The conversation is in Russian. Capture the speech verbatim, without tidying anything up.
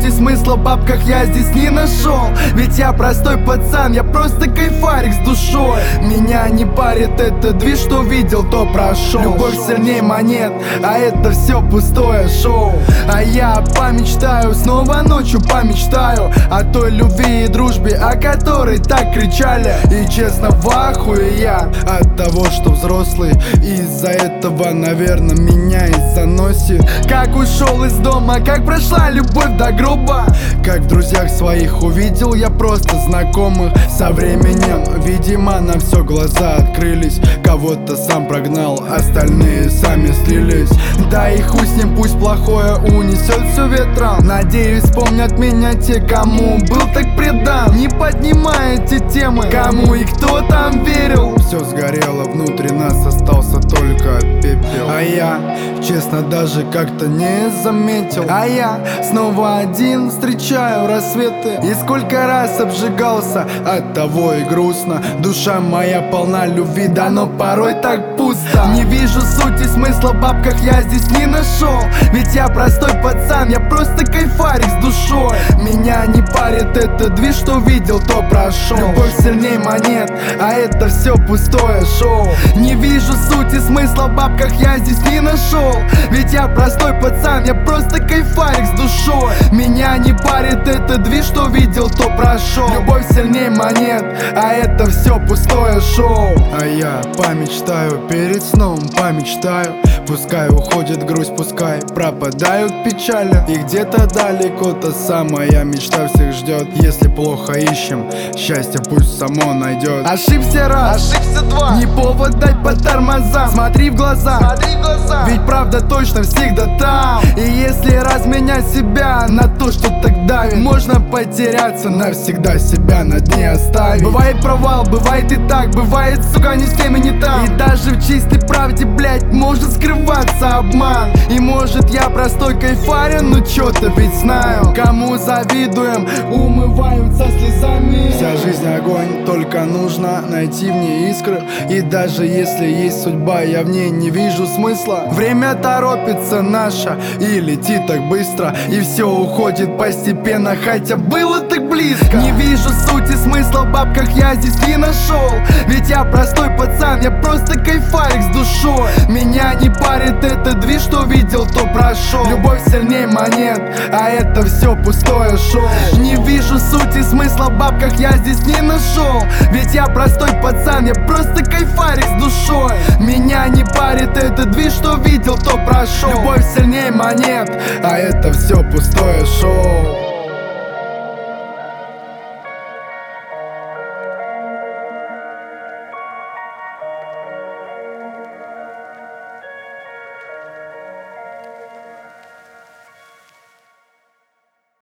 сути смысла в бабках я здесь не нашел. Ведь я простой пацан, я просто кайфарик с душой. Меня не парит этот движ, что видел, то прошел. Любовь сильней монет, а это все пустое шоу. А я помечтаю, снова ночью помечтаю о той любви и дружбе, о которой так кричали. И честно в ахуе я от того, что взрослый. Из-за этого, наверное, меня и заносит. Как ушел из дома, как прошла любовь до гроба. Как в друзьях своих увидел я просто знакомых. Со временем, видимо, на все глаза открылись. Кого-то сам прогнал, остальные сами слились. Да и хуй с ним, пусть плохое унесет все ветром. Надеюсь, вспомнят меня те, кому был так предан. Не поднимай эти темы, кому и кто там верил. Все сгорело, внутри нас остался только пепел. А я, честно, даже как-то не заметил. А я снова один встречаю рассветы. И сколько раз обжигался, от того и грустно. Душа моя полна любви, да но порой так пусто. Не вижу сути смысла в бабках я здесь не нашел. Ведь я простой пацан, я просто кайфарик с душой. Меня не парит этот движ, что видел, то прошел. Любовь сильней монет, а это все пустое шоу. Не вижу сути смысла в бабках я здесь не нашел. Ведь я простой пацан, я просто кайфарик с душой. Меня не парит этот движ, что видел, то прошел. Любовь сильней монет, а это все пустое шоу. А я помечтаю перед сном, помечтаю. Пускай уходит грусть, пускай пропадают печали. И где-то далеко та самая мечта всех ждет. Если плохо ищем, счастье пусть само найдет. Ошибся раз, Ошибся два. не повод дать по тормозам. Смотри в глаза, Смотри в глаза. ведь правда точно всегда там. И если разменять себя на то, что так давит, можно потеряться навсегда, себя на дне оставить. Бывает провал, бывает и так, бывает, сука, не с теми не там. И даже в чистой правде, блять, может скрываться обман. И может я простой кайфарин, но чё-то ведь знаю. Кому завидуем, умываются слезами. Вся жизнь огонь, только нужно найти в ней искры. И даже если есть судьба, я в ней не вижу смысла. Время торопится наше и летит так быстро. И все уходит постепенно, хотя было так близко. Не вижу сути смысла в бабках я здесь не нашел. Ведь я простой пацан, я просто кайфарик с душой. Меня не парит этот движ, что видел, то прошел. Любовь сильней монет, а это все пустое шоу. Не вижу сути смысла в бабках я здесь не нашел. Ведь я простой пацан, я просто кайфарик с душой. Меня не парит этот движ, что видел, то прошел. Любовь сильней монет, а это все пустое шоу.